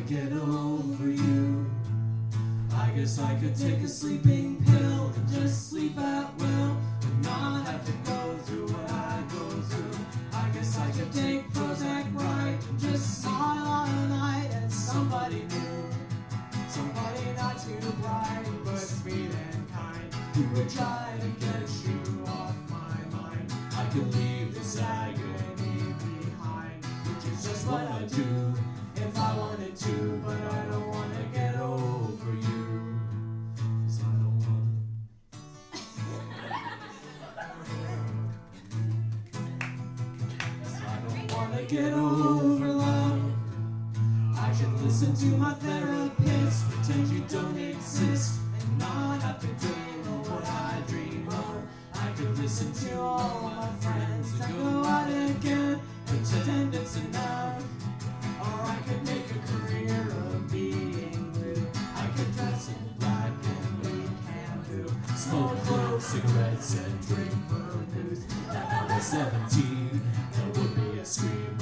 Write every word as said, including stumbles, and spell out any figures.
get over you. I guess I could take a sleeping pill and just sleep at will and not have to go through what I go through. I guess I could take Prozac right and just smile all night at somebody new. Somebody not too bright, but sweet and kind, who would try to get you off my mind. I could leave this agony behind, which is just what I do if I wanted to, but I don't want to get over you. 'Cause I don't want I don't want to get over love. I should listen to my therapist, pretend you don't exist, and not have to dream of what I dream of. I could listen to all of my friends and go out again, pretend it's enough. Or I could make a career of being blue. I could dress in black and we can do, smoke clove cigarettes and drink vermouth. If I was seventeen, there would be a scream.